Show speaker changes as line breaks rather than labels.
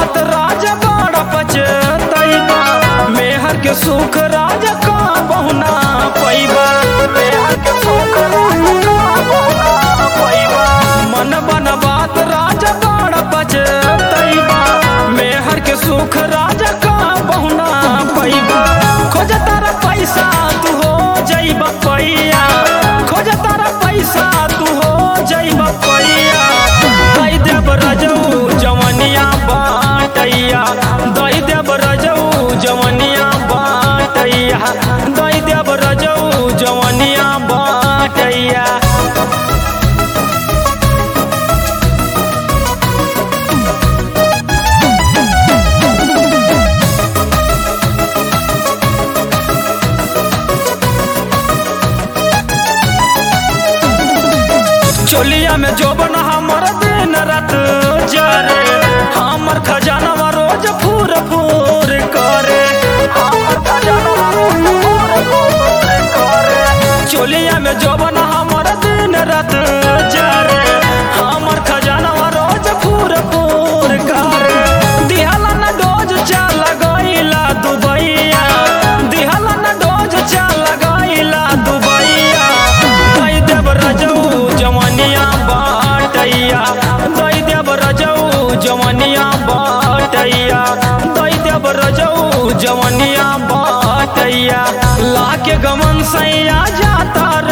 बात राजा बड़ा पछतैबा, मेहर के सुख राजा का बहुना पैबा, मेहर के सुख राजा का बहुना पैबा। मन बन बात राजा बड़ा पछतैबा, मेहर के सुख राजा का बहुना पैबा। खोज तारा पैसा तू हो जइबा पैया, खोज तारा पैसा तू हो जइबा पैया। दई देव रजऊ जवनिया बाटैया, दई देव रजऊ जवनिया बाटैया, दई देव रजऊ जवनिया बाटैया। चोलिया में जोबन हमर दिन रात जरे, हमर खजानवा रोज फूर फूर करे, हमर खजानवा रोज फूर फूर करे। चोलिया में जोबन हमर दिन रात जरे, हमर खजानवा रोज फूर फूर करे। दिहला न डोज चल गइला दुबैया, दिहला न डोज चल गइला दुबैया। दई देव रजऊ जवनिया बाटैया, दई देव रजऊ जवनिया बाटैया, दई देव रजऊ जवनिया बाटैया। लाके गमन सैया जाता